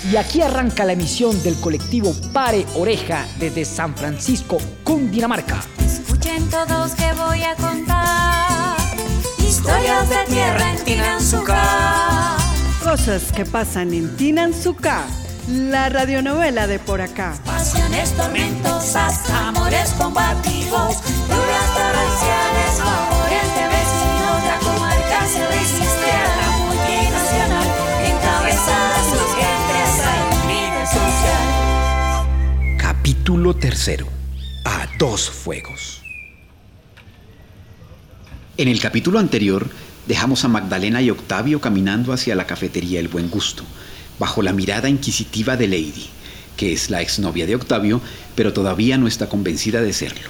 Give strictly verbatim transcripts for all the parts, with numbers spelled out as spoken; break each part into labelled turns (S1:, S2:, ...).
S1: Y aquí arranca la emisión del colectivo Pare Oreja desde San Francisco, Cundinamarca.
S2: Escuchen todos que voy a contar historias de tierra en Tinanzuca.
S3: Cosas que pasan en Tinanzuca, la radionovela de por acá.
S2: Pasiones tormentosas, amores combativos, lluvias torrenciales, favores de vecinos. La comarca se resiste a la multinacional, encabezadas sus gentes al líder social.
S4: Capítulo tercero. A dos fuegos. En el capítulo anterior dejamos a Magdalena y Octavio caminando hacia la cafetería El Buen Gusto, bajo la mirada inquisitiva de Lady, que es la exnovia de Octavio, pero todavía no está convencida de serlo.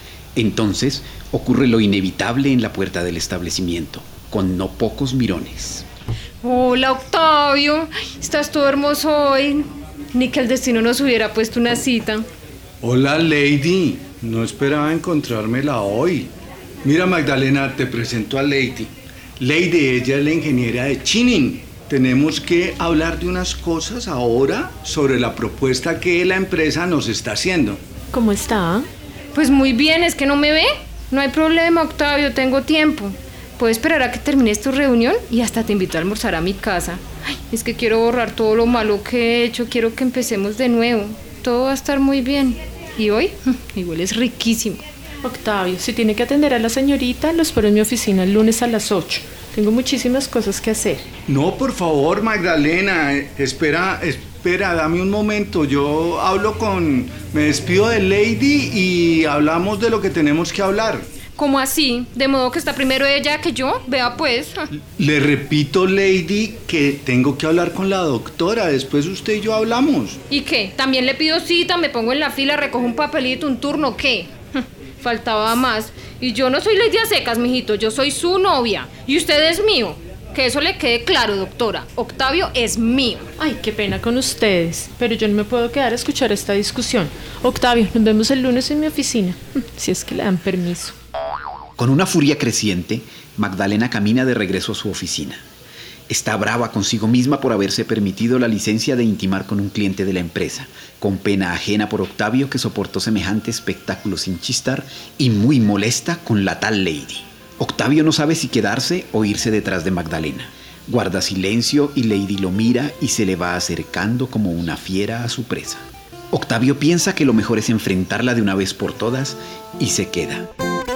S4: Entonces ocurre lo inevitable en la puerta del establecimiento, con no pocos mirones.
S5: Hola, Octavio, estás todo hermoso hoy. Ni que el destino nos hubiera puesto una cita.
S6: Hola, Lady, no esperaba encontrármela hoy. Mira, Magdalena, te presento a Lady. Lady, ella es la ingeniera de Chinin. Tenemos que hablar de unas cosas ahora sobre la propuesta que la empresa nos está haciendo.
S5: ¿Cómo está? Pues muy bien, ¿es que no me ve? No hay problema, Octavio, tengo tiempo. Puedo esperar a que termines tu reunión y hasta te invito a almorzar a mi casa. Ay, es que quiero borrar todo lo malo que he hecho, quiero que empecemos de nuevo. Todo va a estar muy bien. Y hoy, igual es riquísimo.
S7: Octavio, si tiene que atender a la señorita, lo espero en mi oficina el lunes a las ocho. Tengo muchísimas cosas que hacer.
S6: No, por favor, Magdalena, espera, espera, dame un momento. Yo hablo con... Me despido de Lady y hablamos de lo que tenemos que hablar.
S5: ¿Cómo así? ¿De modo que está primero ella que yo? Vea pues.
S6: Le repito, Lady, que tengo que hablar con la doctora. Después usted y yo hablamos.
S5: ¿Y qué? ¿También le pido cita? ¿Me pongo en la fila, recojo un papelito, un turno? ¿Qué? Faltaba más. Y yo no soy Lady a secas, mijito. Yo soy su novia. Y usted es mío. Que eso le quede claro, doctora. Octavio es mío.
S7: Ay, qué pena con ustedes. Pero yo no me puedo quedar a escuchar esta discusión. Octavio, nos vemos el lunes en mi oficina. Si es que le dan permiso.
S4: Con una furia creciente, Magdalena camina de regreso a su oficina. Está brava consigo misma por haberse permitido la licencia de intimar con un cliente de la empresa, con pena ajena por Octavio, que soportó semejante espectáculo sin chistar, y muy molesta con la tal Lady. Octavio no sabe si quedarse o irse detrás de Magdalena. Guarda silencio y Lady lo mira y se le va acercando como una fiera a su presa. Octavio piensa que lo mejor es enfrentarla de una vez por todas y se queda.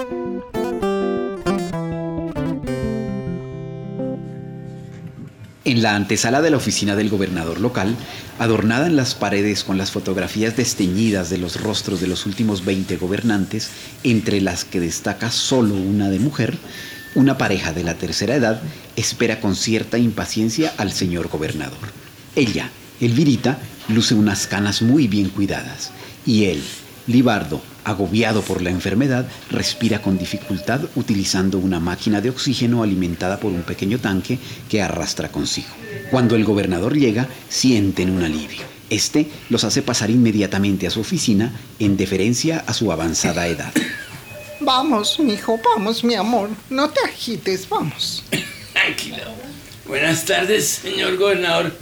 S4: En la antesala de la oficina del gobernador local, adornada en las paredes con las fotografías desteñidas de los rostros de los últimos veinte gobernantes, entre las que destaca solo una de mujer, una pareja de la tercera edad espera con cierta impaciencia al señor gobernador. Ella, Elvirita, luce unas canas muy bien cuidadas, y él, Libardo, agobiado por la enfermedad, respira con dificultad utilizando una máquina de oxígeno alimentada por un pequeño tanque que arrastra consigo. Cuando el gobernador llega, sienten un alivio. Este los hace pasar inmediatamente a su oficina en deferencia a su avanzada edad.
S8: Vamos, mijo, vamos, mi amor. No te agites, vamos.
S9: Tranquilo. Buenas tardes, señor gobernador.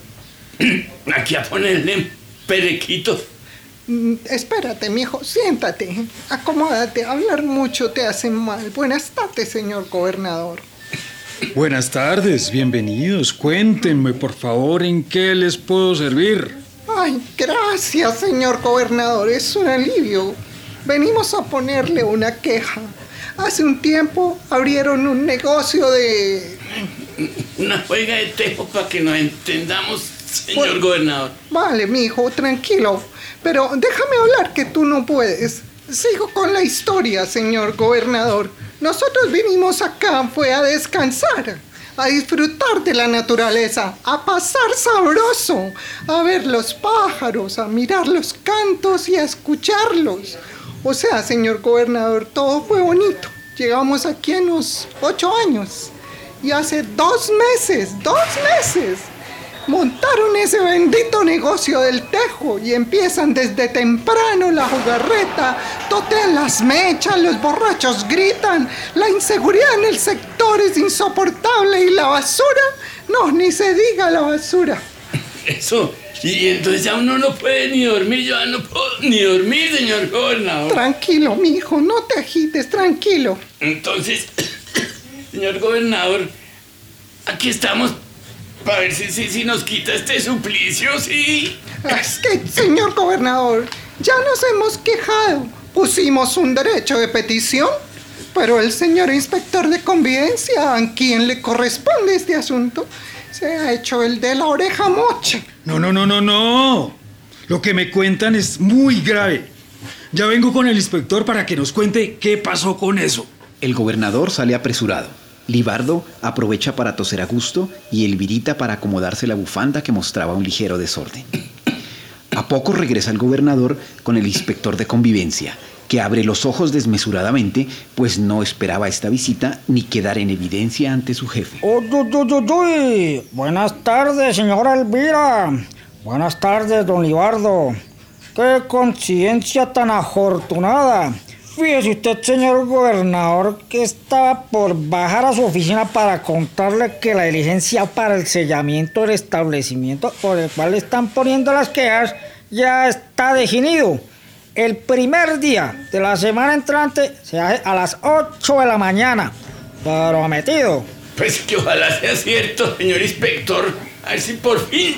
S9: Aquí a ponerle perequitos.
S8: Espérate, mijo, siéntate, acomódate, hablar mucho te hace mal. Buenas tardes, señor gobernador.
S10: Buenas tardes, bienvenidos. Cuéntenme, por favor, ¿en qué les puedo servir?
S8: Ay, gracias, señor gobernador, es un alivio. Venimos a ponerle una queja. Hace un tiempo abrieron un negocio de...
S9: Una juega de tejo para que nos entendamos, señor
S8: Bueno,
S9: gobernador.
S8: Vale, mijo, tranquilo. Pero déjame hablar que tú no puedes. Sigo con la historia, señor gobernador. Nosotros vinimos acá, fue a descansar, a disfrutar de la naturaleza, a pasar sabroso, a ver los pájaros, a mirar los cantos y a escucharlos. O sea, señor gobernador, todo fue bonito. Llegamos aquí en unos ocho años. Y hace dos meses, dos meses, montaron ese bendito negocio del tejo y empiezan desde temprano la jugarreta, totean las mechas, los borrachos gritan, la inseguridad en el sector es insoportable y la basura, no, ni se diga la basura.
S9: Eso. Y entonces ya uno no puede ni dormir, yo ya no puedo ni dormir, señor gobernador.
S8: Tranquilo, mijo, no te agites, tranquilo.
S9: Entonces, señor gobernador, aquí estamos para ver si, si, si nos quita este suplicio, ¿sí?
S8: Es que, señor gobernador, ya nos hemos quejado. Pusimos un derecho de petición, pero el señor inspector de convivencia, a quien le corresponde este asunto, se ha hecho el de la oreja mocha.
S10: No, no, no, no, no. Lo que me cuentan es muy grave. Ya vengo con el inspector para que nos cuente qué pasó con eso.
S4: El gobernador sale apresurado. Libardo aprovecha para toser a gusto y Elvirita para acomodarse la bufanda que mostraba un ligero desorden. A poco regresa el gobernador con el inspector de convivencia, que abre los ojos desmesuradamente, pues no esperaba esta visita ni quedar en evidencia ante su jefe.
S11: ¡Uy, uy, uy, uy! Buenas tardes, señora Elvira. Buenas tardes, don Libardo. ¡Qué coincidencia tan afortunada! Fíjese usted, señor gobernador, que estaba por bajar a su oficina para contarle que la diligencia para el sellamiento del establecimiento por el cual le están poniendo las quejas ya está definido. El primer día de la semana entrante se hace a las ocho de la mañana. Prometido.
S9: Pues que ojalá sea cierto, señor inspector. A ver si por fin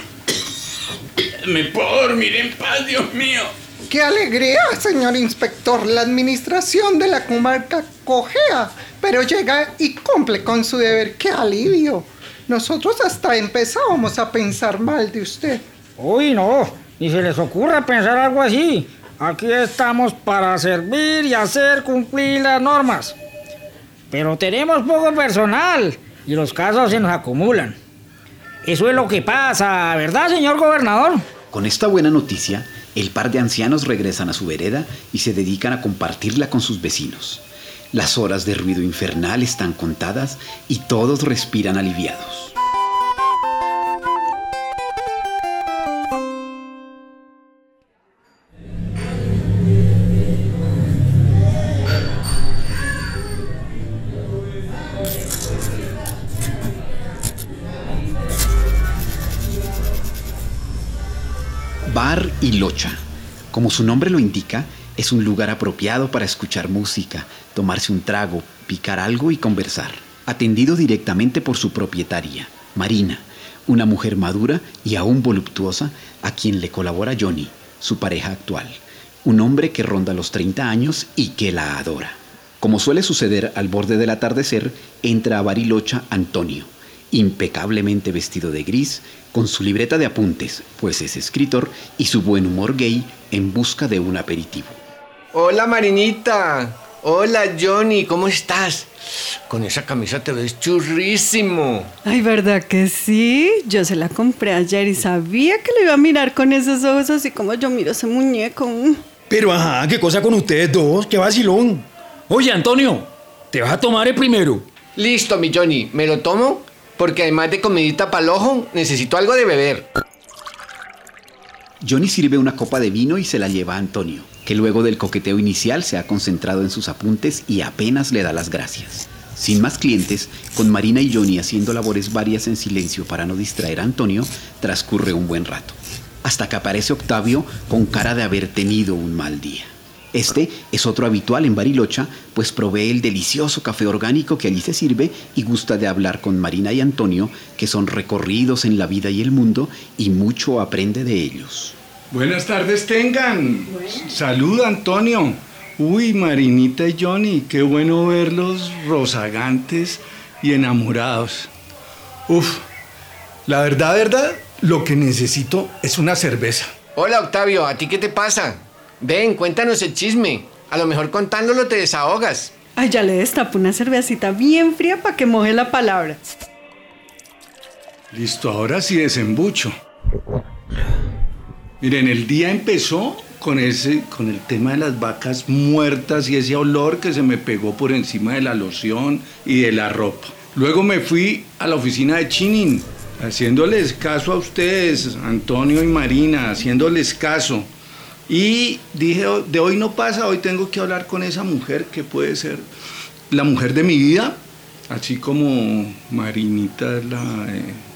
S9: me puedo dormir en paz, Dios mío.
S8: ¡Qué alegría, señor inspector! La administración de la comarca cojea, pero llega y cumple con su deber. ¡Qué alivio! Nosotros hasta empezábamos a pensar mal de usted.
S11: Uy, no, ni se les ocurra pensar algo así. Aquí estamos para servir y hacer cumplir las normas. Pero tenemos poco personal y los casos se nos acumulan. Eso es lo que pasa, ¿verdad, señor gobernador?
S4: Con esta buena noticia, el par de ancianos regresan a su vereda y se dedican a compartirla con sus vecinos. Las horas de ruido infernal están contadas y todos respiran aliviados. Bar y Locha. Como su nombre lo indica, es un lugar apropiado para escuchar música, tomarse un trago, picar algo y conversar. Atendido directamente por su propietaria, Marina, una mujer madura y aún voluptuosa, a quien le colabora Johnny, su pareja actual, un hombre que ronda los treinta años y que la adora. Como suele suceder al borde del atardecer, entra a Barilocha Antonio, impecablemente vestido de gris, con su libreta de apuntes, pues es escritor, y su buen humor gay en busca de un aperitivo.
S12: Hola Marinita, hola Johnny, ¿cómo estás? Con esa camisa te ves churrísimo.
S3: Ay, ¿verdad que sí? Yo se la compré ayer y sabía que le iba a mirar con esos ojos así como yo miro ese muñeco.
S10: Pero ajá, ¿qué cosa con ustedes dos? ¡Qué vacilón! Oye, Antonio, ¿te vas a tomar el primero?
S12: Listo, mi Johnny, ¿me lo tomo? Porque además de comidita para el ojo, necesito algo de beber.
S4: Johnny sirve una copa de vino y se la lleva a Antonio, que luego del coqueteo inicial se ha concentrado en sus apuntes y apenas le da las gracias. Sin más clientes, con Marina y Johnny haciendo labores varias en silencio para no distraer a Antonio, transcurre un buen rato. Hasta que aparece Octavio con cara de haber tenido un mal día. Este es otro habitual en Barilocha, pues provee el delicioso café orgánico que allí se sirve y gusta de hablar con Marina y Antonio, que son recorridos en la vida y el mundo y mucho aprende de ellos.
S6: Buenas tardes tengan. Salud, Antonio. Uy, Marinita y Johnny, qué bueno verlos rozagantes y enamorados. Uf, la verdad, verdad, lo que necesito es una cerveza.
S12: Hola Octavio, ¿a ti qué te pasa? Ven, cuéntanos el chisme. A lo mejor contándolo te desahogas.
S3: Ay, ya le destapo una cervecita bien fría para que moje la palabra.
S6: Listo, ahora sí desembucho. Miren, el día empezó con ese, con el tema de las vacas muertas y ese olor que se me pegó por encima de la loción y de la ropa. Luego me fui a la oficina de Chinin, haciéndoles caso a ustedes, Antonio y Marina, haciéndoles caso. Y dije, de hoy no pasa, hoy tengo que hablar con esa mujer que puede ser la mujer de mi vida, así como Marinita es la, eh,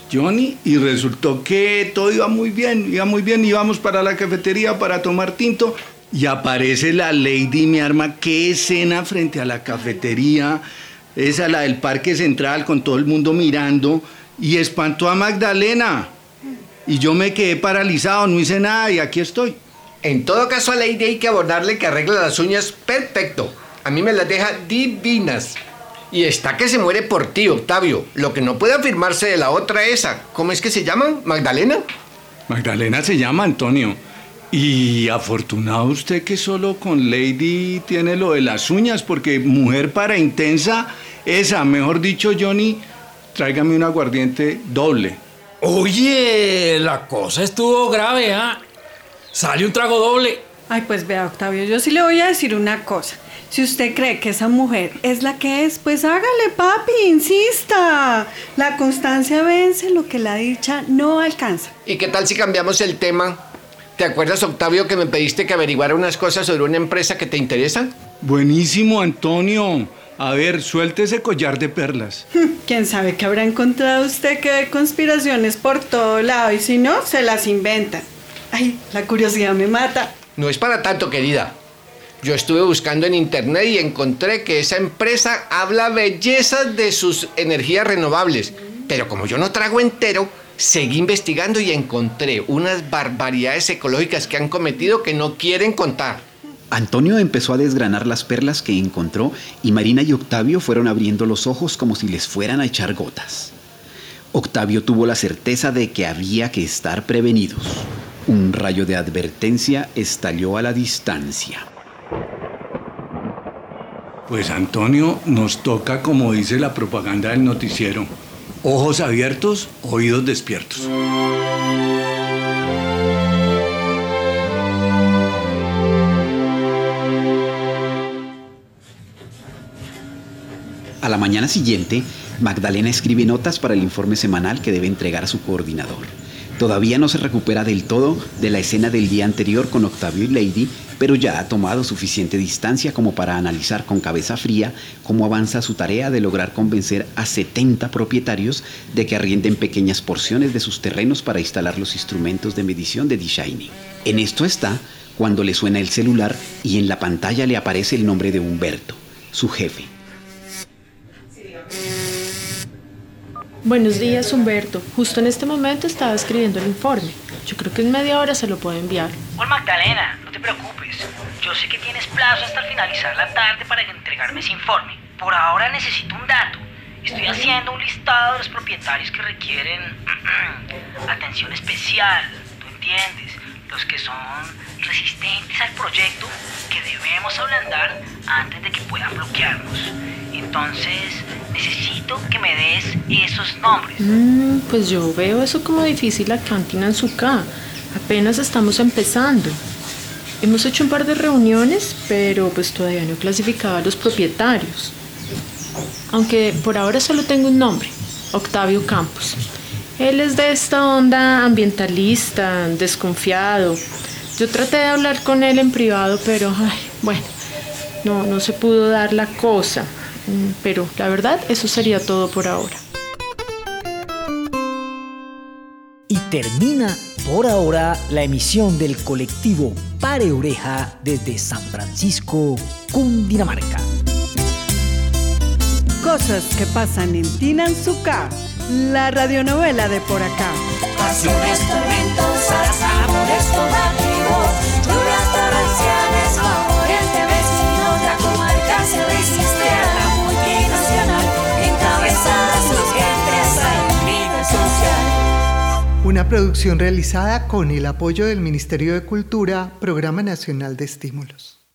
S6: Johnny, y resultó que todo iba muy bien, iba muy bien, íbamos para la cafetería para tomar tinto y aparece la Lady y me arma qué escena frente a la cafetería, esa la del Parque Central con todo el mundo mirando y espantó a Magdalena y yo me quedé paralizado, no hice nada y aquí estoy.
S12: En todo caso a Lady hay que abordarle que arregle las uñas perfecto, a mí me las deja divinas. Y está que se muere por ti, Octavio. Lo que no puede afirmarse de la otra esa. ¿Cómo es que se llama? ¿Magdalena?
S6: Magdalena se llama, Antonio. Y afortunado usted que solo con Lady tiene lo de las uñas, porque mujer para intensa, esa, mejor dicho, Johnny, tráigame un aguardiente doble.
S10: Oye, la cosa estuvo grave, ¿ah? Sale un trago doble.
S3: Ay, pues vea, Octavio, yo sí le voy a decir una cosa. Si usted cree que esa mujer es la que es, pues hágale, papi, insista. La constancia vence lo que la dicha no alcanza.
S12: ¿Y qué tal si cambiamos el tema? ¿Te acuerdas, Octavio, que me pediste que averiguara unas cosas sobre una empresa que te interesa?
S6: Buenísimo, Antonio. A ver, suelte ese collar de perlas.
S3: ¿Quién sabe qué habrá encontrado usted que ve conspiraciones por todo lado? Y si no, se las inventa. Ay, la curiosidad me mata.
S12: No es para tanto, querida. Yo estuve buscando en internet y encontré que esa empresa habla bellezas de sus energías renovables. Pero como yo no trago entero, seguí investigando y encontré unas barbaridades ecológicas que han cometido que no quieren contar.
S4: Antonio empezó a desgranar las perlas que encontró y Marina y Octavio fueron abriendo los ojos como si les fueran a echar gotas. Octavio tuvo la certeza de que había que estar prevenidos. Un rayo de advertencia estalló a la distancia.
S6: Pues Antonio, nos toca como dice la propaganda del noticiero. Ojos abiertos, oídos despiertos.
S4: A la mañana siguiente, Magdalena escribe notas para el informe semanal que debe entregar a su coordinador. Todavía no se recupera del todo de la escena del día anterior con Octavio y Lady, pero ya ha tomado suficiente distancia como para analizar con cabeza fría cómo avanza su tarea de lograr convencer a setenta propietarios de que arrienden pequeñas porciones de sus terrenos para instalar los instrumentos de medición de The Shining. En esto está cuando le suena el celular y en la pantalla le aparece el nombre de Humberto, su jefe.
S7: Buenos días, Humberto. Justo en este momento estaba escribiendo el informe. Yo creo que en media hora se lo puedo enviar.
S13: Hola, Magdalena, no te preocupes. Yo sé que tienes plazo hasta el finalizar la tarde para entregarme ese informe. Por ahora necesito un dato. Estoy haciendo un listado de los propietarios que requieren atención especial, ¿tú entiendes? Los que son resistentes al proyecto, que debemos ablandar antes de que puedan bloquearnos. Entonces, necesito que me des esos nombres.
S7: Mm, pues yo veo eso como difícil acá en Tinanzuca. Apenas estamos empezando. Hemos hecho un par de reuniones, pero pues todavía no he clasificado a los propietarios. Aunque por ahora solo tengo un nombre, Octavio Campos. Él es de esta onda ambientalista, desconfiado. Yo traté de hablar con él en privado, pero ay, bueno, no, no se pudo dar la cosa. Pero la verdad, eso sería todo por ahora.
S1: Y termina por ahora la emisión del colectivo Pare Oreja desde San Francisco, Cundinamarca.
S3: Cosas que pasan en Tinanzuca, la radionovela de por acá.
S2: Pasiones tormentosas, amores combativos, lluvias torrenciales, favores de vecinos, la comarca se resiste a la multinacional, encabezadas sus gentes al líder social.
S8: Una producción realizada con el apoyo del Ministerio de Cultura, Programa Nacional de Estímulos.